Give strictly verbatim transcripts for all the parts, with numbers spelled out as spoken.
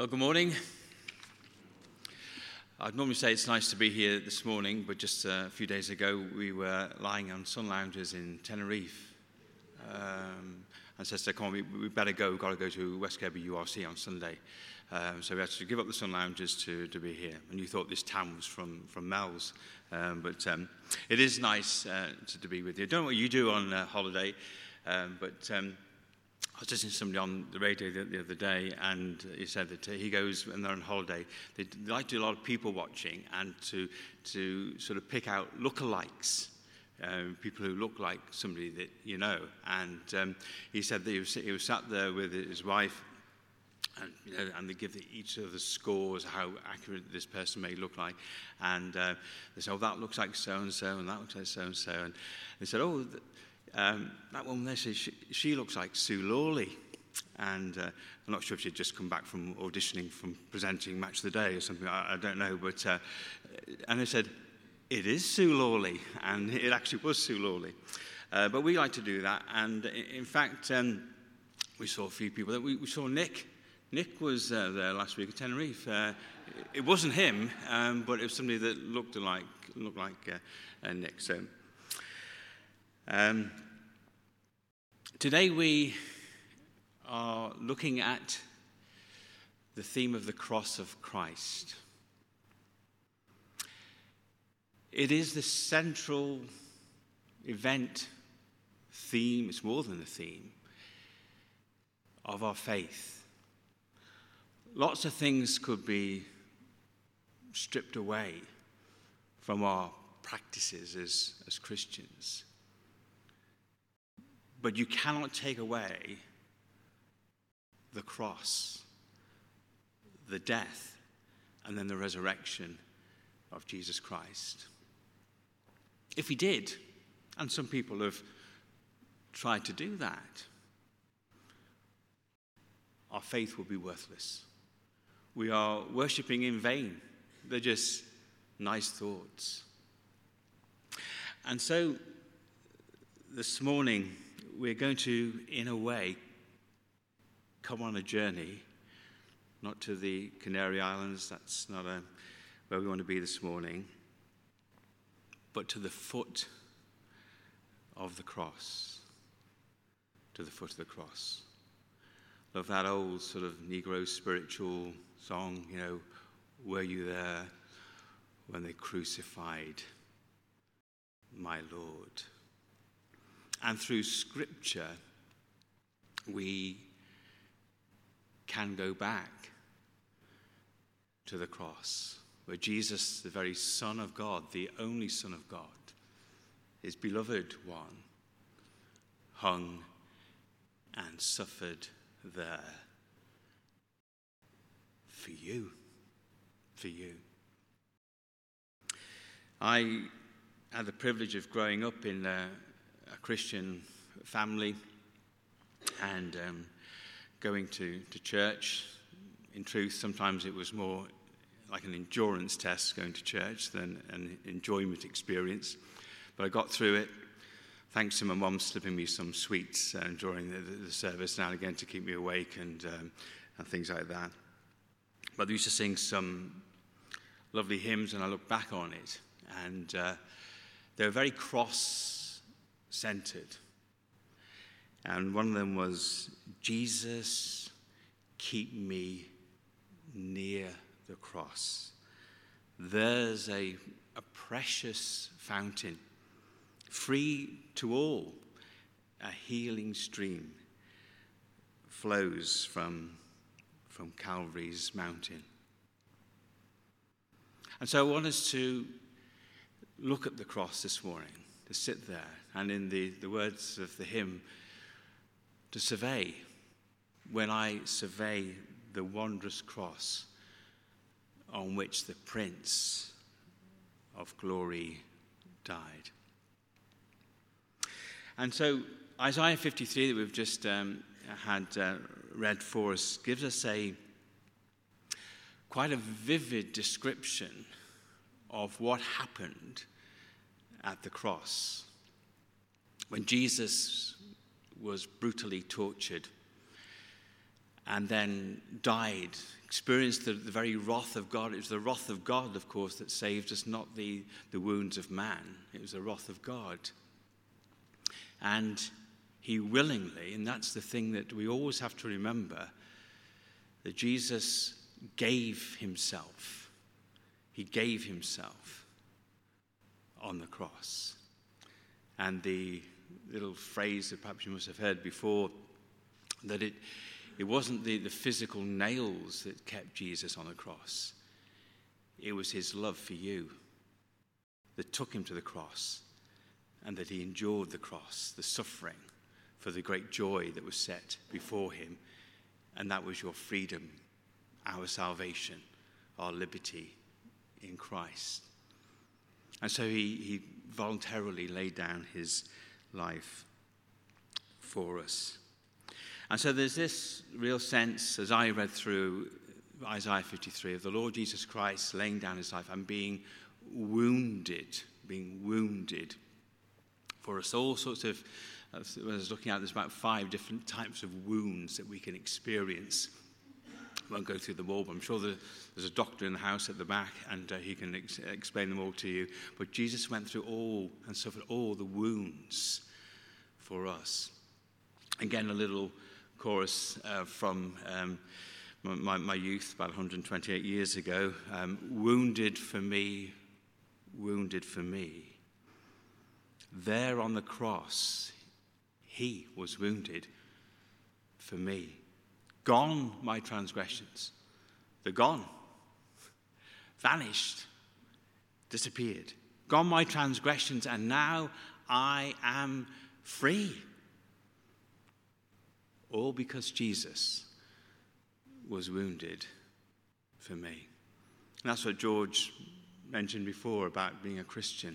Well, good morning. I'd normally say it's nice to be here this morning, but just a few days ago we were lying on sun lounges in Tenerife. Um, and said, so, come on, we, we better go, we've got to go to West Kirby U R C on Sunday. Um, so we had to give up the sun lounges to, to be here. And you thought this town was from, from Mel's. Um, but um, it is nice uh, to, to be with you. I don't know what you do on uh, holiday, um, but um, I was listening to somebody on the radio the, the other day, and he said that uh, he goes, when they're on holiday, they, they like to do a lot of people watching and to, to sort of pick out lookalikes. Um, people who look like somebody that you know. And um, he said that he was, he was sat there with his wife, and, you know, and they give the, each of the scores how accurate this person may look like. And uh, they said, oh, that looks like so-and-so, and that looks like so-and-so. And they said, oh, th- um, that woman there, says she, she looks like Sue Lawley. And uh, I'm not sure if she'd just come back from auditioning, from presenting Match of the Day or something, I, I don't know. But uh, and they said, it is Sue Lawley, and it actually was Sue Lawley. Uh, but we like to do that, and in fact, um, we saw a few people. We, we saw Nick. Nick was uh, there last week at Tenerife. Uh, it wasn't him, um, but it was somebody that looked like looked like uh, uh, Nick. So um, today we are looking at the theme of the cross of Christ. It is the central event, theme, it's more than a theme, of our faith. Lots of things could be stripped away from our practices as, as Christians. But you cannot take away the cross, the death, and then the resurrection of Jesus Christ. If he did, and some people have tried to do that, our faith will be worthless. We are worshipping in vain. They're just nice thoughts. And so this morning, we're going to, in a way, come on a journey, not to the Canary Islands, that's not a, where we want to be this morning, but to the foot of the cross. To the foot of the cross. Love that old sort of Negro spiritual song, you know, were you there when they crucified my Lord? And through Scripture, we can go back to the cross, where Jesus, the very Son of God, the only Son of God, his beloved one, hung and suffered there for you, for you. I had the privilege of growing up in a, a Christian family and um, going to, to church. In truth, sometimes it was more like an endurance test going to church than an enjoyment experience. But I got through it, thanks to my mum slipping me some sweets uh, during the, the service now and again to keep me awake and, um, and things like that. But they used to sing some lovely hymns, and I look back on it, and uh, they were very cross-centered. And one of them was, Jesus, keep me near the cross. There's a, a precious fountain, free to all. A healing stream flows from, from Calvary's mountain. And so I want us to look at the cross this morning, to sit there, and in the, the words of the hymn, to survey. When I survey the wondrous cross on which the Prince of Glory died. And so Isaiah fifty-three that we've just um, had uh, read for us gives us a quite a vivid description of what happened at the cross when Jesus was brutally tortured and then died, experienced the, the very wrath of God. It was the wrath of God, of course, that saved us, not the, the wounds of man. It was the wrath of God. And he willingly, and that's the thing that we always have to remember, that Jesus gave himself. He gave himself on the cross. And the little phrase that perhaps you must have heard before, that it, it wasn't the, the physical nails that kept Jesus on the cross. It was his love for you that took him to the cross, and that he endured the cross, the suffering, for the great joy that was set before him. And that was your freedom, our salvation, our liberty in Christ. And so he, he voluntarily laid down his life for us. And so there's this real sense, as I read through Isaiah fifty-thrry, of the Lord Jesus Christ laying down his life and being wounded, being wounded for us. All sorts of, as I was looking at, there's about five different types of wounds that we can experience. I won't go through them all, but I'm sure there's a doctor in the house at the back, and uh, he can ex- explain them all to you. But Jesus went through all and suffered all the wounds for us. Again, a little chorus uh, from um, my, my youth, about one hundred twenty-eight years ago. Um, wounded for me, wounded for me. There on the cross, he was wounded for me. Gone my transgressions. They're gone. Vanished. Disappeared. Gone my transgressions, and now I am free. All because Jesus was wounded for me. And that's what George mentioned before about being a Christian.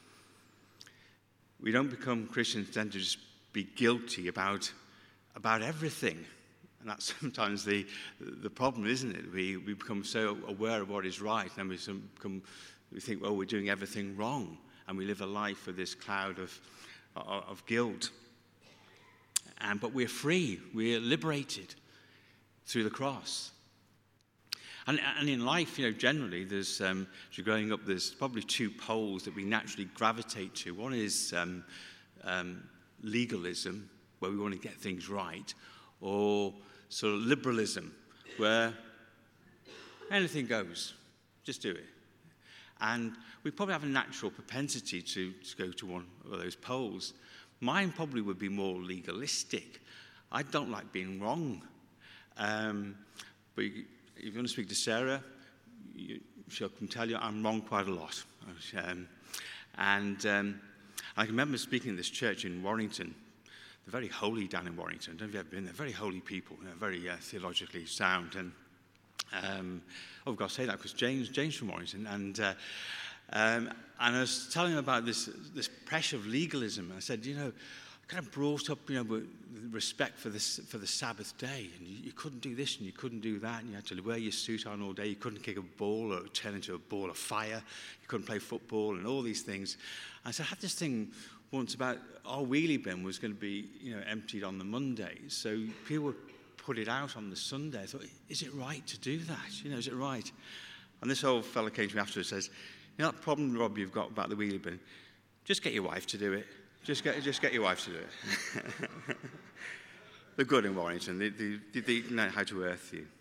We don't become Christians then to just be guilty about, about everything. And that's sometimes the the problem, isn't it? We we become so aware of what is right, and we become, we think, well, we're doing everything wrong, and we live a life with this cloud of of, of guilt. And but we're free, we're liberated through the cross. And and in life, you know, generally, there's um, as you're growing up, there's probably two poles that we naturally gravitate to. One is um, um, legalism, where we want to get things right, or sort of liberalism, where anything goes, just do it. And we probably have a natural propensity to, to go to one of those poles. Mine probably would be more legalistic. I don't like being wrong. Um, but you, if you want to speak to Sarah, you, she'll can tell you I'm wrong quite a lot. Um, and um, I can remember speaking in this church in Warrington. They're very holy down in Warrington. Don't know if you've ever been there. Very holy people. You know, very uh, theologically sound. And um, oh, I've got to say that because James, James from Warrington, and uh, um, and I was telling him about this this pressure of legalism. And I said, you know, I kind of brought up, you know, with respect for this for the Sabbath day, and you, you couldn't do this and you couldn't do that, and you had to wear your suit on all day. You couldn't kick a ball or turn into a ball of fire. You couldn't play football and all these things. And so I had this thing once about our wheelie bin was going to be, you know, emptied on the Monday. So people would put it out on the Sunday. I thought, is it right to do that? You know, is it right? And this old fella came to me afterwards and says, you know that problem, Rob, you've got about the wheelie bin? Just get your wife to do it. Just get, just get your wife to do it. They're good in Warrington. They, they, they know how to earth you.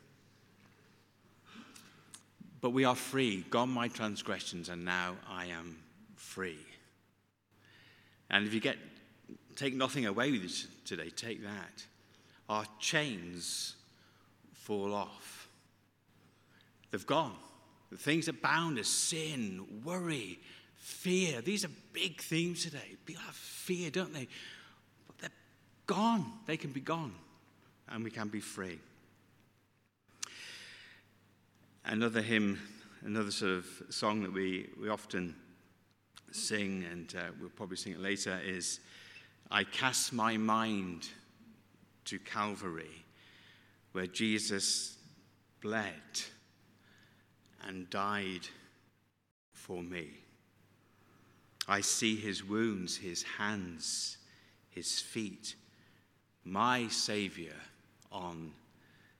But we are free. Gone my transgressions, and now I am free. And if you get take nothing away with you today, take that. Our chains fall off. They've gone. The things that bound us, sin, worry, fear, these are big themes today. People have fear, don't they? But they're gone. They can be gone. And we can be free. Another hymn, another sort of song that we, we often sing, and uh, we'll probably sing it later, is I cast my mind to Calvary, where Jesus bled and died for me. I see his wounds, his hands, his feet, my Savior on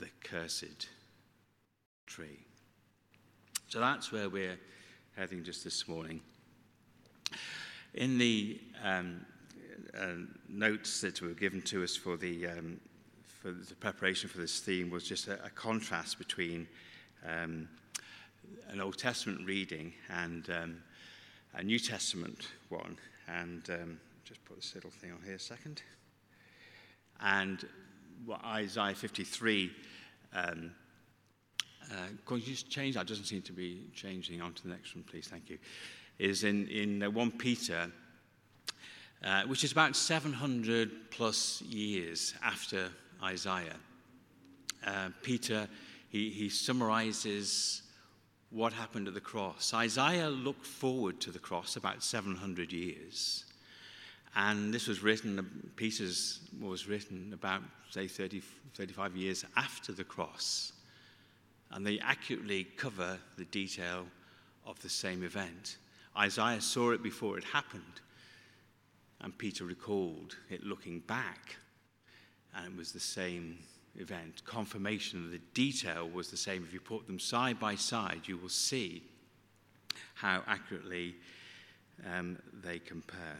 the cursed tree. So that's where we're heading just this morning. In the um, uh, notes that were given to us for the um, for the preparation for this theme was just a, a contrast between um, an Old Testament reading and um, a New Testament one. And um, just put this little thing on here a second. And what Isaiah fifty-three, um, uh, could you just change that? It doesn't seem to be changing. On to the next one, please. Thank you. Is in, in uh, First Peter, uh, which is about seven hundred plus years after Isaiah. Uh, Peter, he, he summarizes what happened at the cross. Isaiah looked forward to the cross about seven hundred years. And this was written, Peter's was written about, say, thirty, thirty-five years after the cross. And they accurately cover the detail of the same event. Isaiah saw it before it happened, and Peter recalled it looking back, and it was the same event. Confirmation of the detail was the same. If you put them side by side, you will see how accurately um, they compare.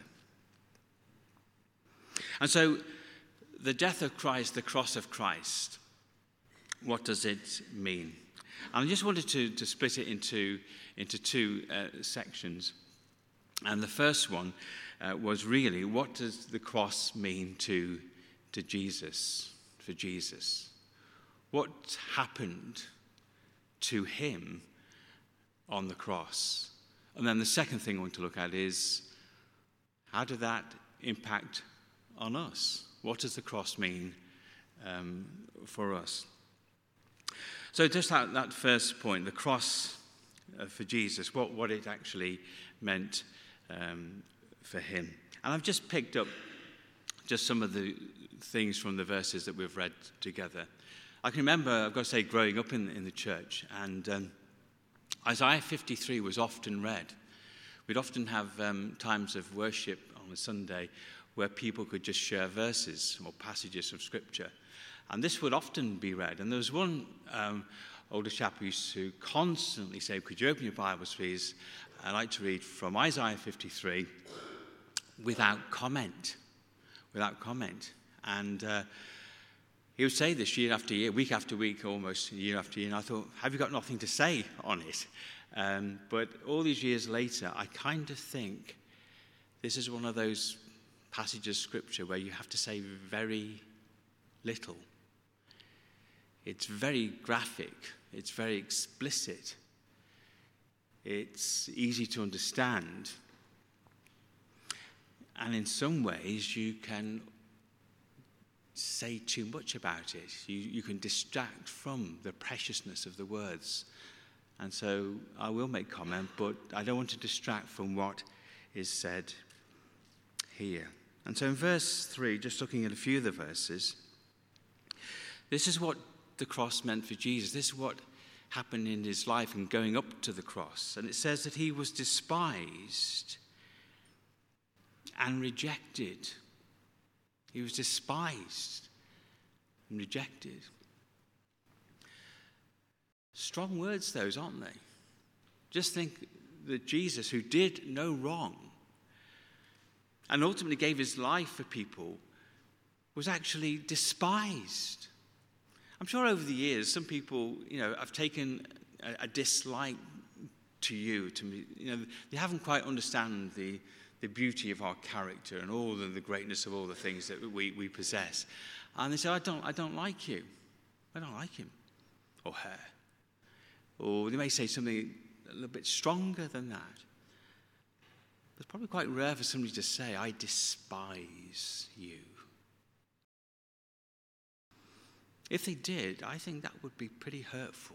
And so, the death of Christ, the cross of Christ, what does it mean? And I just wanted to, to split it into, into two uh, sections. And the first one uh, was really, what does the cross mean to, to Jesus, for Jesus? What happened to him on the cross? And then the second thing I want to look at is, how did that impact on us? What does the cross mean um, for us? So just that, that first point, the cross uh, for Jesus, what, what it actually meant um, for him. And I've just picked up just some of the things from the verses that we've read together. I can remember, I've got to say, growing up in, in the church, and um, Isaiah fifty-three was often read. We'd often have um, times of worship on a Sunday where people could just share verses or passages from Scripture. And this would often be read. And there was one um, older chap who used to constantly say, could you open your Bibles, please? I'd like to read from Isaiah fifty-three without comment. Without comment. And uh, he would say this year after year, week after week, almost year after year. And I thought, have you got nothing to say on it? Um, but all these years later, I kind of think this is one of those passages of Scripture where you have to say very little. It's very graphic. It's very explicit. It's easy to understand. And in some ways, you can say too much about it. You, you can distract from the preciousness of the words. And so I will make comment, but I don't want to distract from what is said here. And so in verse three, just looking at a few of the verses, this is what the cross meant for Jesus. This is what happened in his life and going up to the cross. And it says that he was despised and rejected. He was despised and rejected. Strong words, those, aren't they? Just think that Jesus, who did no wrong and ultimately gave his life for people, was actually despised. I'm sure over the years, some people, you know, have taken a, a dislike to you, to me. You know, they haven't quite understand the, the beauty of our character and all the, the greatness of all the things that we, we possess. And they say, I don't, I don't like you. I don't like him or her. Or they may say something a little bit stronger than that. It's probably quite rare for somebody to say, I despise you. If they did, I think that would be pretty hurtful.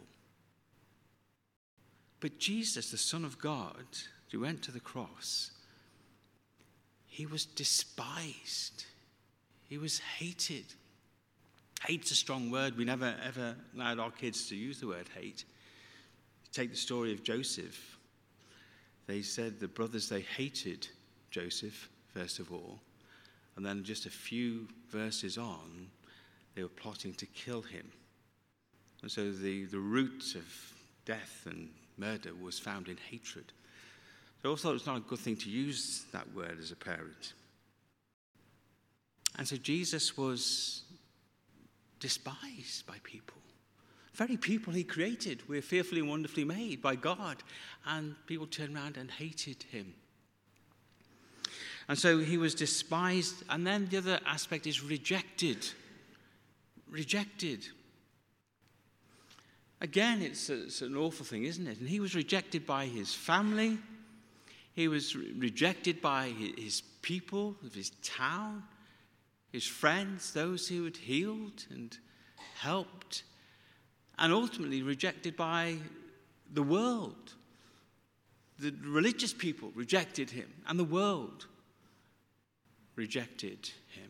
But Jesus, the Son of God, who went to the cross, he was despised. He was hated. Hate's a strong word. We never, ever allowed our kids to use the word hate. Take the story of Joseph. They said the brothers, they hated Joseph, first of all. And then just a few verses on, they were plotting to kill him. And so the, the root of death and murder was found in hatred. So I also thought it's not a good thing to use that word as a parent. And so Jesus was despised by people. Very people he created. We're fearfully and wonderfully made by God. And people turned around and hated him. And so he was despised. And then the other aspect is rejected. Rejected. Again, it's, a, it's an awful thing, isn't it? And he was rejected by his family. He was re- rejected by his people of his town, his friends, those who had healed and helped, and ultimately rejected by the world. The religious people rejected him, and the world rejected him.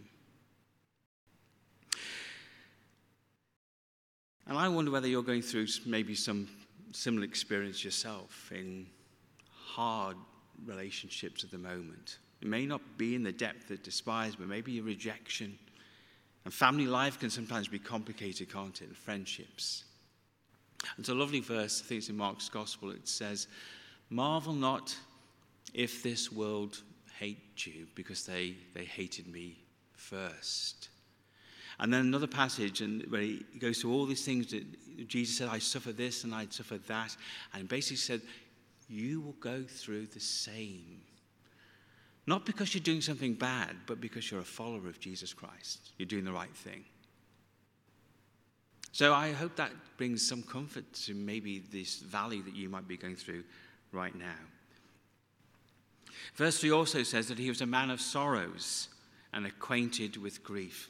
And I wonder whether you're going through maybe some similar experience yourself in hard relationships at the moment. It may not be in the depth of despise, but maybe a rejection. And family life can sometimes be complicated, can't it? And friendships. It's a lovely verse, I think it's in Mark's Gospel. It says, "Marvel not if this world hate you, because they, they hated me first." And then another passage and where he goes through all these things that Jesus said, I suffer this and I'd suffer that. And basically said, you will go through the same. Not because you're doing something bad, but because you're a follower of Jesus Christ. You're doing the right thing. So I hope that brings some comfort to maybe this valley that you might be going through right now. Verse three also says that he was a man of sorrows and acquainted with grief.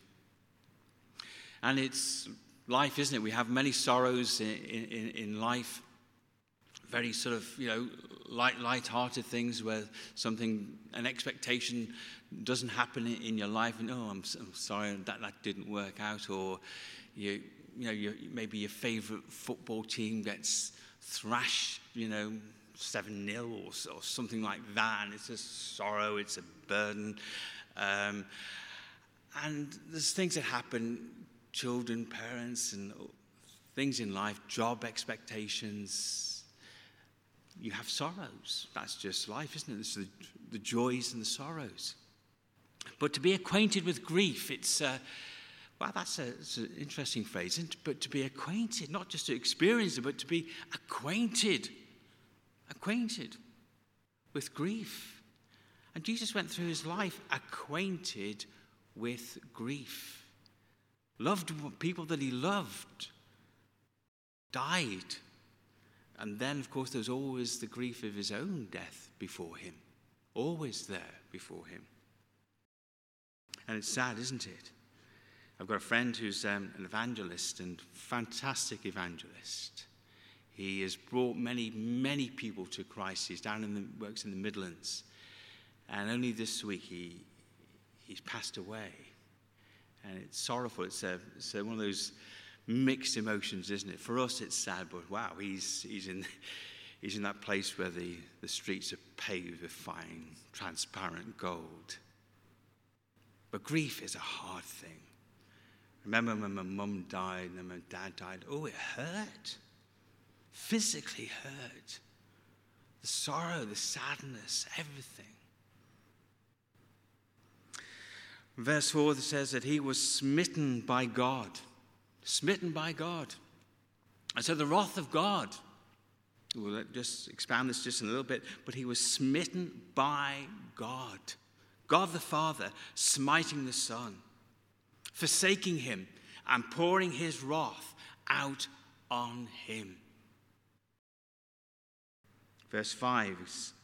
And it's life, isn't it? We have many sorrows in, in, in life. Very sort of, you know, light, light-hearted things where something, an expectation doesn't happen in, in your life. And, oh, I'm, I'm sorry, that, that didn't work out. Or, you, you know, you, maybe your favorite football team gets thrashed, you know, seven nil or, or something like that. And it's a sorrow, it's a burden. Um, and there's things that happen, children, parents, and things in life, job expectations. You have sorrows. That's just life, isn't it? It's the, the joys and the sorrows. But to be acquainted with grief, it's, uh, well, that's, a, it's an interesting phrase, isn't it? But to be acquainted, not just to experience it, but to be acquainted, acquainted with grief. And Jesus went through his life acquainted with grief. Loved people that he loved, died. And then, of course, there's always the grief of his own death before him. Always there before him. And it's sad, isn't it? I've got a friend who's um, an evangelist and fantastic evangelist. He has brought many, many people to Christ. He's down in the, works in the Midlands. And only this week he he's passed away. And it's sorrowful. It's, a, it's a, one of those mixed emotions, isn't it? For us, it's sad, but wow, he's he's in he's in that place where the, the streets are paved with fine, transparent gold. But grief is a hard thing. Remember when my mum died and then my dad died? Oh, it hurt. Physically hurt. The sorrow, the sadness, everything. Verse four says that he was smitten by God. Smitten by God. And so the wrath of God, we'll just expand this just a little bit, but he was smitten by God. God the Father smiting the Son, forsaking him and pouring his wrath out on him. Verse five,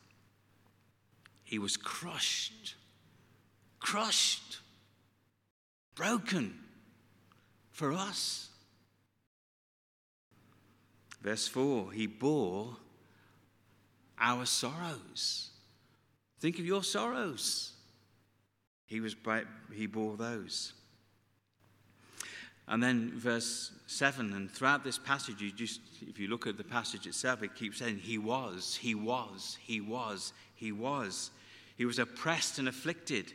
he was crushed, crushed, broken for us. Verse four, he bore our sorrows. Think of your sorrows. He was he bore those. And then verse seven, and throughout this passage, you just if you look at the passage itself, it keeps saying he was, he was, he was, he was. He was oppressed and afflicted.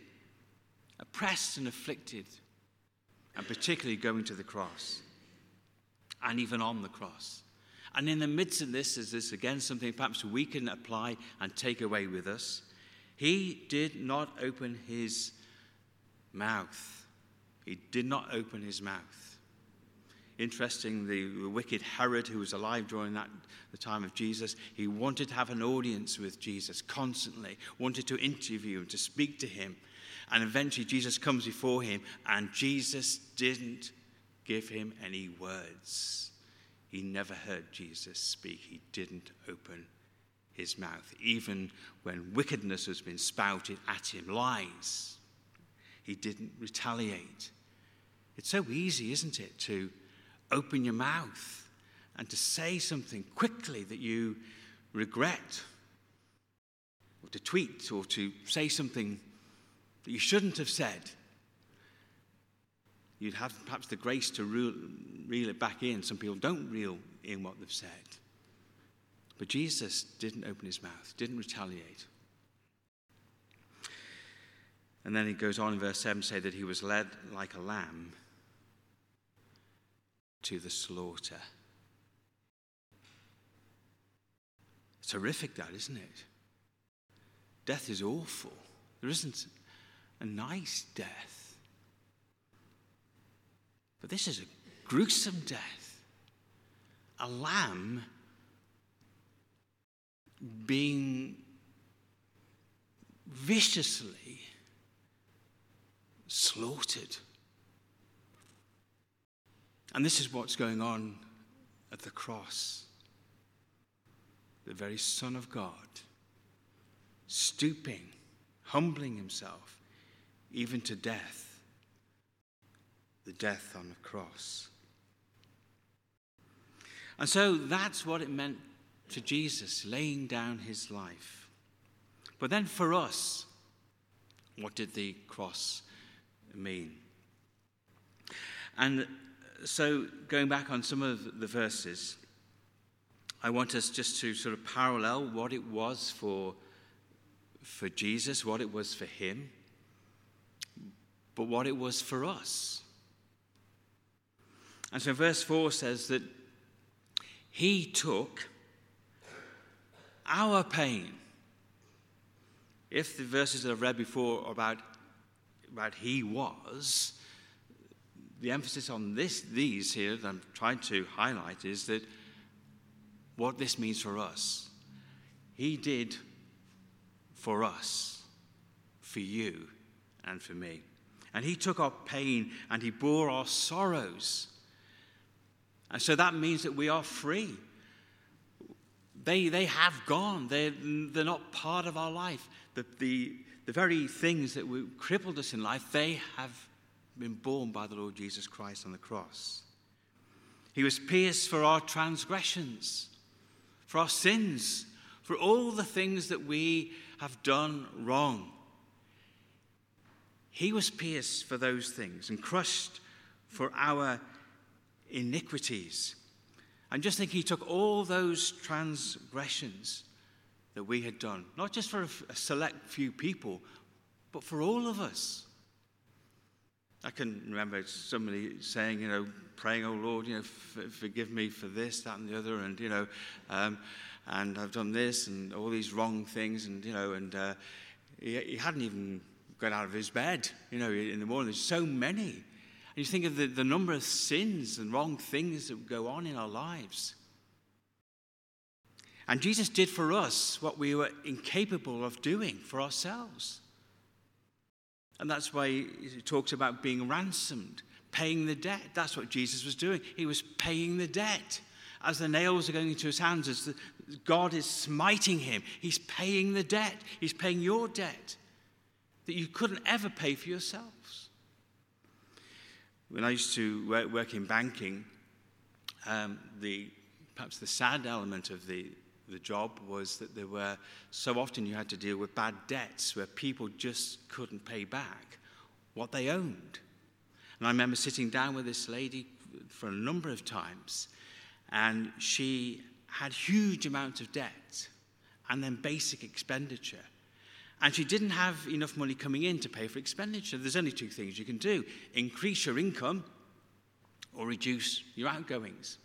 Oppressed and afflicted. And particularly going to the cross. and even on the cross. And in the midst of this, is this again something perhaps we can apply and take away with us? He did not open his mouth. He did not open his mouth. Interesting, the, the wicked Herod, who was alive during that the time of Jesus, he wanted to have an audience with Jesus constantly, wanted to interview him, to speak to him. And eventually Jesus comes before him, and Jesus didn't give him any words. He never heard Jesus speak. He didn't open his mouth, even when wickedness has been spouted at him, lies. He didn't retaliate. It's so easy, isn't it, to open your mouth and to say something quickly that you regret, or to tweet, or to say something that you shouldn't have said. You'd have perhaps the grace to reel, reel it back in. Some people don't reel in what they've said. But Jesus didn't open his mouth, didn't retaliate. And then he goes on in verse seven to say that he was led like a lamb to the slaughter. It's horrific, that, isn't it? Death is awful. There isn't a nice death. But this is a gruesome death. A lamb being viciously slaughtered. And this is what's going on at the cross. The very Son of God, stooping, humbling himself, even to death, the death on the cross. And so that's what it meant to Jesus, laying down his life. But then for us, what did the cross mean? And so going back on some of the verses, I want us just to sort of parallel what it was for, for Jesus, what it was for him, but what it was for us. And so verse four says that he took our pain. If the verses that I've read before are about, about he was, the emphasis on this, these here that I'm trying to highlight is that what this means for us. He did for us, for you, and for me. And he took our pain and he bore our sorrows. And so that means that we are free. They, they have gone. They're, they're not part of our life. The, the, the very things that we, crippled us in life, they have been borne by the Lord Jesus Christ on the cross. He was pierced for our transgressions, for our sins, for all the things that we have done wrong. He was pierced for those things and crushed for our iniquities. And just think, he took all those transgressions that we had done, not just for a select few people, but for all of us. I can remember somebody saying, you know, praying, oh Lord, you know, f- forgive me for this, that, and the other, and, you know, um, and I've done this and all these wrong things, and, you know, and uh, he, he hadn't even got out of his bed, you know, in the morning. There's so many. And you think of the, the number of sins and wrong things that go on in our lives. And Jesus did for us what we were incapable of doing for ourselves. And that's why he talks about being ransomed, paying the debt. That's what Jesus was doing. He was paying the debt. As the nails are going into his hands, as the, God is smiting him, he's paying the debt. He's paying your debt that you couldn't ever pay for yourselves. When I used to work, work in banking, um, the perhaps the sad element of the The job was that there were, so often you had to deal with bad debts where people just couldn't pay back what they owned. And I remember sitting down with this lady for a number of times, and she had huge amounts of debt and then basic expenditure. And she didn't have enough money coming in to pay for expenditure. There's only two things you can do: increase your income or reduce your outgoings.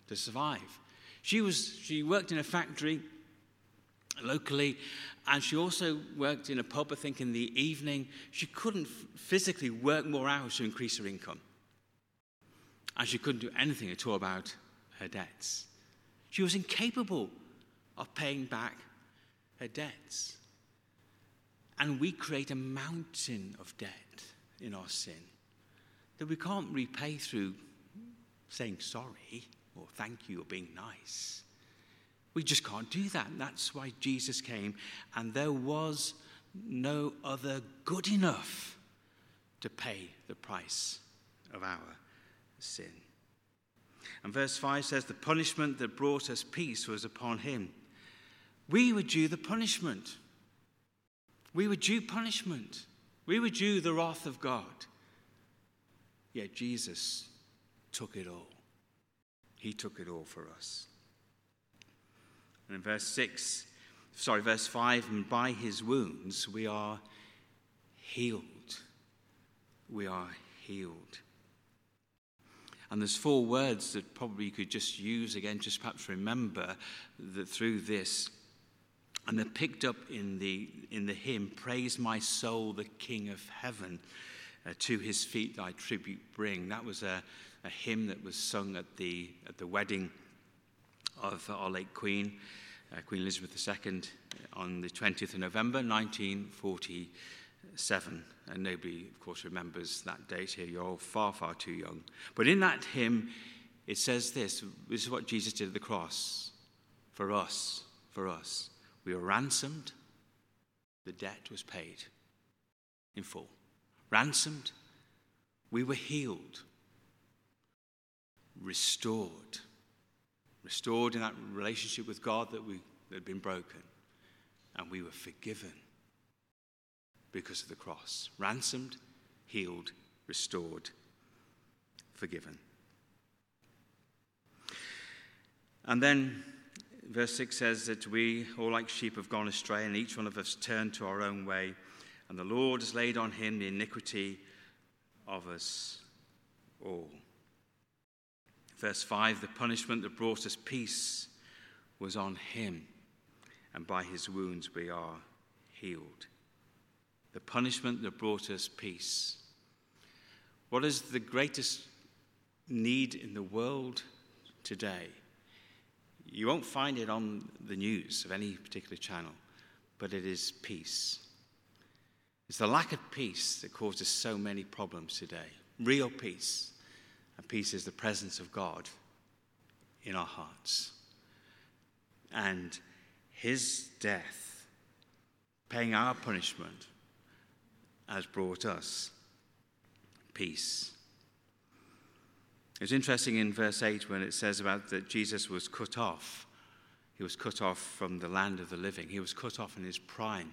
to survive. She was she worked in a factory locally, and she also worked in a pub, I think, in the evening. She couldn't f- physically work more hours to increase her income. And she couldn't do anything at all about her debts. She was incapable of paying back her debts. And we create a mountain of debt in our sin that we can't repay through saying sorry or thank you or being nice. We just can't do that. And that's why Jesus came. And there was no other good enough to pay the price of our sin. And verse five says, the punishment that brought us peace was upon him. We were due the punishment. We were due punishment. We were due the wrath of God. Yet Jesus took it all. He took it all for us. And in verse six, sorry, verse five, and by his wounds we are healed. We are healed. And there's four words that probably you could just use again, just perhaps remember that through this. And they're picked up in the in the hymn, Praise my soul, the King of heaven, uh, to his feet thy tribute bring. That was a, a hymn that was sung at the at the wedding of our late Queen, uh, Queen Elizabeth the Second, on the twentieth of November, nineteen forty-seven. And nobody, of course, remembers that date here. You're all far, far too young. But in that hymn, it says this. This is what Jesus did at the cross. For us, for us. We were ransomed. The debt was paid in full. Ransomed. We were healed. Restored. Restored in that relationship with God that we that had been broken. And we were forgiven because of the cross. Ransomed, healed, restored, forgiven. And then verse six says that we all like sheep have gone astray, and each one of us turned to our own way, and the Lord has laid on him the iniquity of us all. Verse five, the punishment that brought us peace was on him, and by his wounds we are healed. The punishment that brought us peace. What is the greatest need in the world today? You won't find it on the news of any particular channel, but it is peace. It's the lack of peace that causes so many problems today. Real peace. And peace is the presence of God in our hearts. And his death, paying our punishment, has brought us peace. It's interesting in verse eight when it says about that Jesus was cut off. He was cut off from the land of the living. He was cut off in his prime.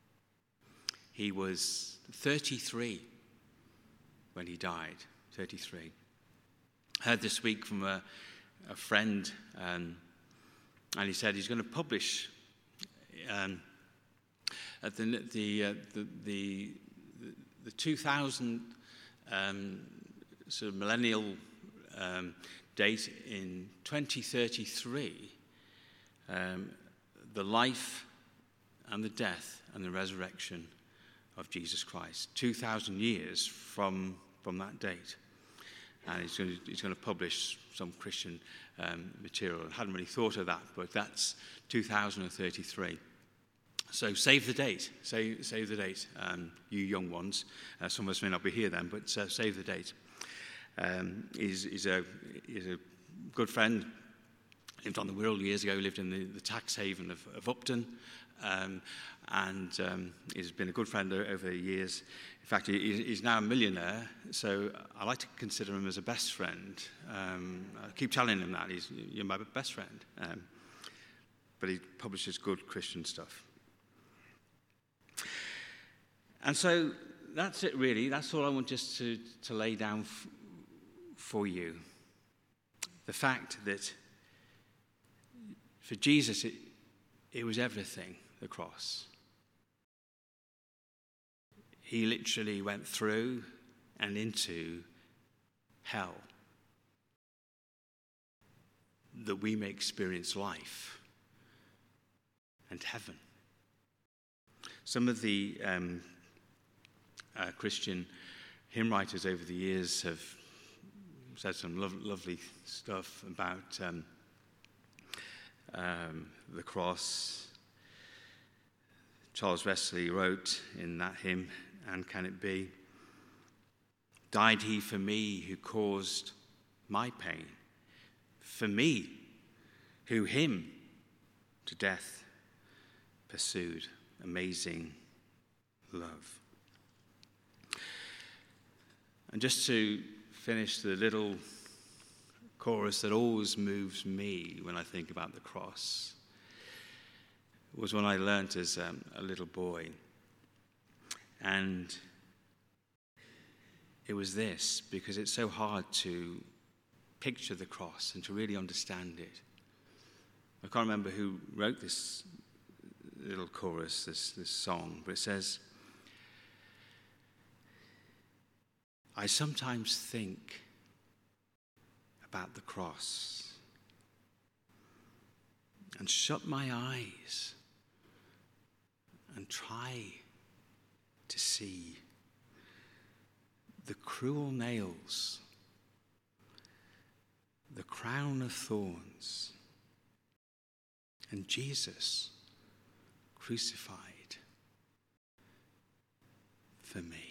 He was thirty-three when he died. thirty-three. I heard this week from a, a friend, um, and he said he's going to publish um, at the the, uh, the the the two thousand um, sort of millennial um, date in twenty thirty-three, um, the life and the death and the resurrection of Jesus Christ. two thousand years from from that date. And he's going to, he's going to publish some Christian um, material. I hadn't really thought of that, but that's two thousand thirty-three. So save the date. Save, save the date, um, you young ones. Uh, some of us may not be here then, but uh, save the date. Um, he's, he's, a, he's a good friend. Lived on the Wirral years ago. Lived in the, the tax haven of, of Upton. Um, and um, he's been a good friend over the years. In fact, he, he's now a millionaire, so I like to consider him as a best friend. Um, I keep telling him that. He's, you're my best friend. Um, but he publishes good Christian stuff. And so that's it, really. That's all I want just to, to lay down f- for you. The fact that for Jesus, it, it was everything, the cross. He literally went through and into hell. that we may experience life and heaven. Some of the um, uh, Christian hymn writers over the years have said some lo- lovely stuff about um, um, the cross. Charles Wesley wrote in that hymn, "And can it be? Died he for me who caused my pain, for me who him to death pursued." Amazing love. And just to finish, the little chorus that always moves me when I think about the cross was one I learnt as um, a little boy. And it was this, because it's so hard to picture the cross and to really understand it. I can't remember who wrote this little chorus, this, this song, but it says, "I sometimes think about the cross and shut my eyes and try to see the cruel nails, the crown of thorns, and Jesus crucified for me."